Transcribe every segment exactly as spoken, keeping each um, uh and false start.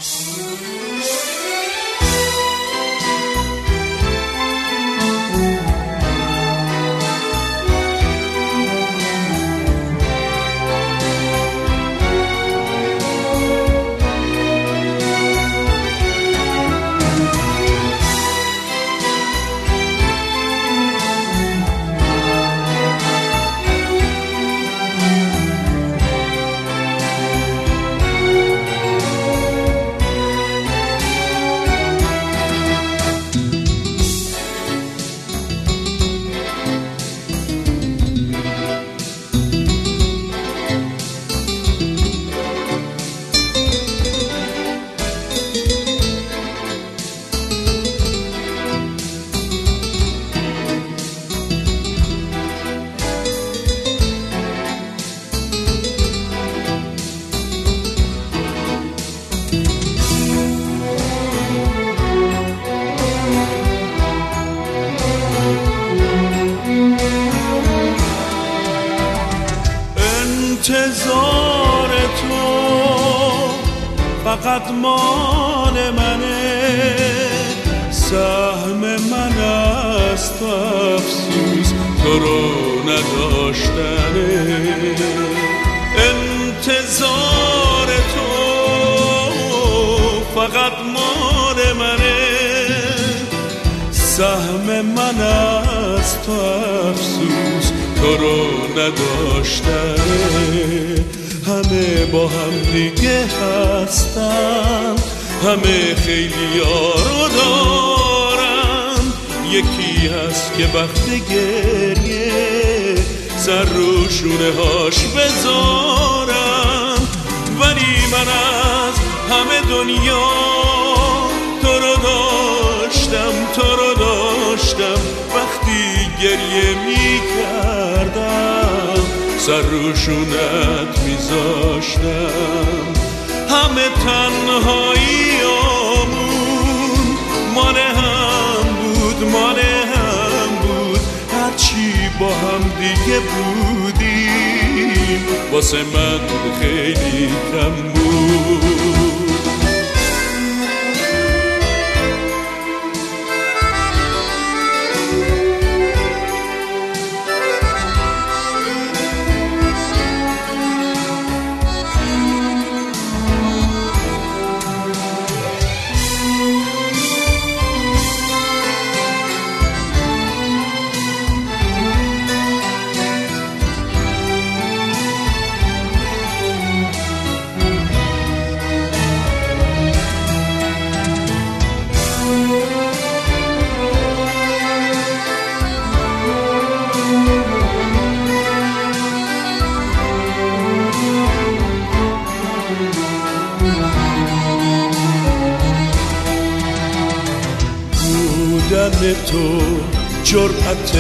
انتظار تو فقط مال منه، سهم من از تو افسوس تو رو نداشتنه. انتظار تو فقط مال منه، سهم من از تو افسوس تو رو نداشتنه. همه با هم دیگه هستن، همه خیلی یارو دارن، یکی هست که وقت گریه سر رو شونه هاش بذارن. ولی من از همه دنیا تو رو داشتم، تو رو داشتم، وقتی گریه می کردم سر رو شونت می زاشتم. همه تنهایی آمون مال هم بود، مال هم بود، هرچی با هم دیگه بودیم واسه من خیلی کم بود. بودن تو جرأت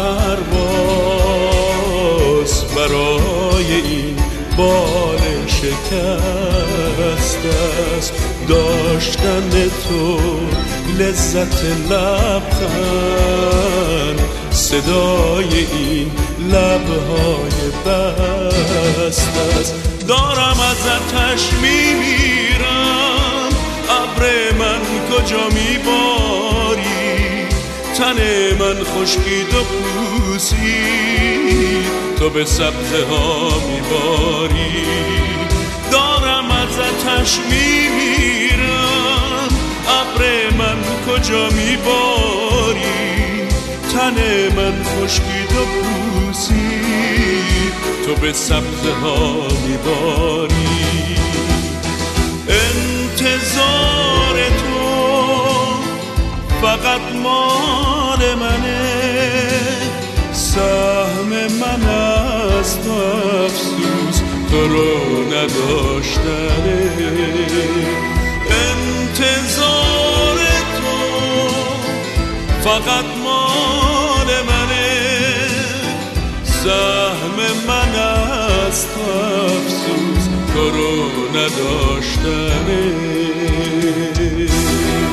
پرواز برای این بال شکست است. داشتن تو لذت لبخند، صدای این لبهای بست است. دارم ازتش میمیرم، ابر من کجا میباری، تن من خشکید و پوسید، تو به سبزه ها میباری. دارم ازتش میمیرم، ابر من کجا میباری، تن من خشکید و پوسید، تو به سبزه ها میباری. انتظار تو فقط مال منه، سهم من از تو افسوس تو رو نداشتنه. انتظار تو فقط مال منه، سهم من از تو افسوس تو رو نداشتنه.